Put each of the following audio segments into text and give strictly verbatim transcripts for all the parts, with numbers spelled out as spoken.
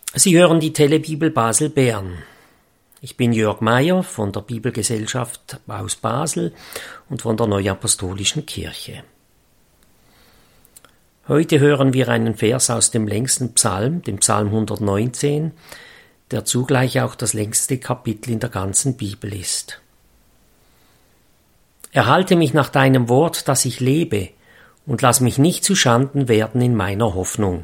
Sie hören die Telebibel Basel Bern. Ich bin Jörg Meyer von der Bibelgesellschaft aus Basel und von der Neuapostolischen Kirche. Heute hören wir einen Vers aus dem längsten Psalm, dem Psalm hundertneunzehn, der zugleich auch das längste Kapitel in der ganzen Bibel ist. Erhalte mich nach deinem Wort, dass ich lebe, und lass mich nicht zu Schanden werden in meiner Hoffnung.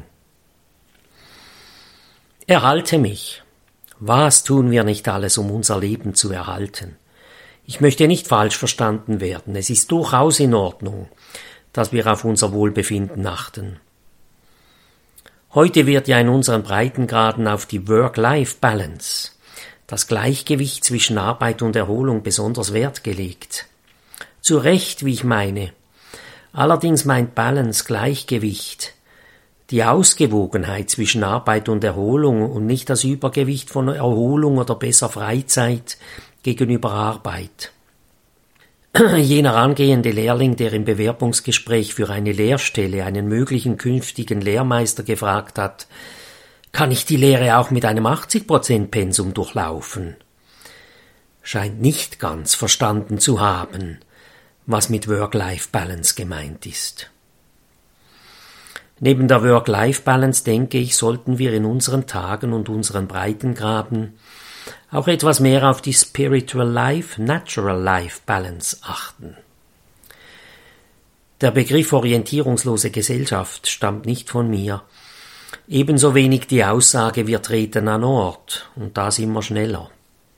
Erhalte mich. Was tun wir nicht alles, um unser Leben zu erhalten? Ich möchte nicht falsch verstanden werden. Es ist durchaus in Ordnung, dass wir auf unser Wohlbefinden achten. Heute wird ja in unseren Breitengraden auf die Work-Life-Balance, das Gleichgewicht zwischen Arbeit und Erholung, besonders Wert gelegt. Zu Recht, wie ich meine. Allerdings meint Balance Gleichgewicht die Ausgewogenheit zwischen Arbeit und Erholung und nicht das Übergewicht von Erholung oder besser Freizeit gegenüber Arbeit. Jener angehende Lehrling, der im Bewerbungsgespräch für eine Lehrstelle einen möglichen künftigen Lehrmeister gefragt hat, kann ich die Lehre auch mit einem achtzig Prozent Pensum durchlaufen? Scheint nicht ganz verstanden zu haben, was mit Work-Life-Balance gemeint ist. Neben der Work-Life-Balance, denke ich, sollten wir in unseren Tagen und unseren Breitengraden auch etwas mehr auf die Spiritual Life, Natural Life Balance achten. Der Begriff orientierungslose Gesellschaft stammt nicht von mir, ebenso wenig die Aussage, wir treten an Ort, und das immer schneller.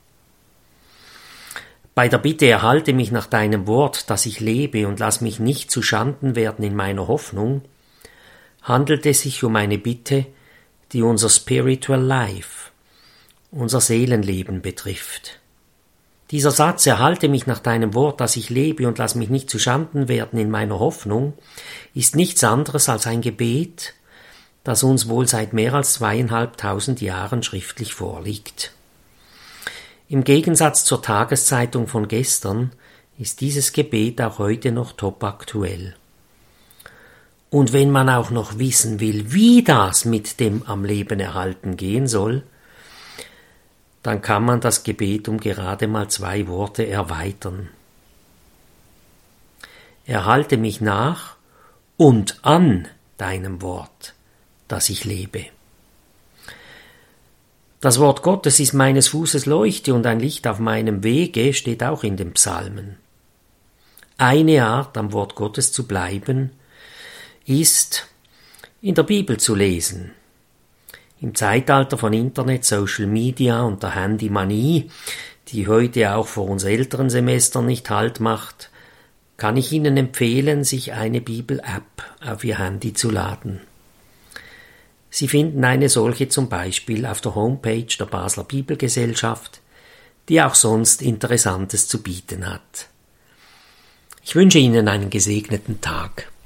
Bei der Bitte, erhalte mich nach deinem Wort, dass ich lebe, und lass mich nicht zu Schanden werden in meiner Hoffnung, handelt es sich um eine Bitte, die unser Spiritual Life, unser Seelenleben betrifft. Dieser Satz, erhalte mich nach deinem Wort, dass ich lebe, und lass mich nicht zu Schanden werden in meiner Hoffnung, ist nichts anderes als ein Gebet, das uns wohl seit mehr als zweieinhalbtausend Jahren schriftlich vorliegt. Im Gegensatz zur Tageszeitung von gestern ist dieses Gebet auch heute noch topaktuell. Und wenn man auch noch wissen will, wie das mit dem am Leben erhalten gehen soll, dann kann man das Gebet um gerade mal zwei Worte erweitern. Erhalte mich nach und an deinem Wort, dass ich lebe. Das Wort Gottes ist meines Fußes Leuchte und ein Licht auf meinem Wege, steht auch in den Psalmen. Eine Art, am Wort Gottes zu bleiben, ist, in der Bibel zu lesen. Im Zeitalter von Internet, Social Media und der Handymanie, die heute auch vor uns älteren Semestern nicht Halt macht, kann ich Ihnen empfehlen, sich eine Bibel-App auf Ihr Handy zu laden. Sie finden eine solche zum Beispiel auf der Homepage der Basler Bibelgesellschaft, die auch sonst Interessantes zu bieten hat. Ich wünsche Ihnen einen gesegneten Tag.